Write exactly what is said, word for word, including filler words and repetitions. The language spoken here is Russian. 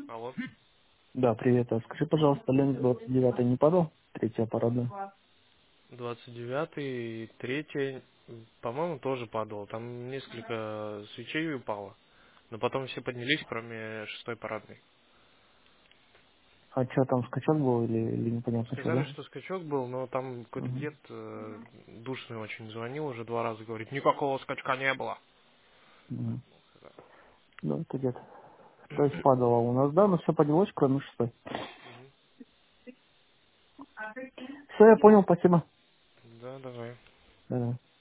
Алло. Да, привет. А скажи, пожалуйста, Ленинск двадцать девятый не падал? Третья парадная. двадцать девятый, третий, по-моему, тоже падал. Там несколько свечей упало. Но потом все поднялись, кроме шестой парадной. А что там, скачок был или, или непонятно что, Сказали, да? что скачок был, но там какой-то Угу. дед э, душный очень звонил уже два раза, говорит, никакого скачка не было. Угу. Да, это где-то. То есть падало у нас, да, но все поднялось, кроме шестой. Мгм. Все, я понял, спасибо. Да, давай. Да.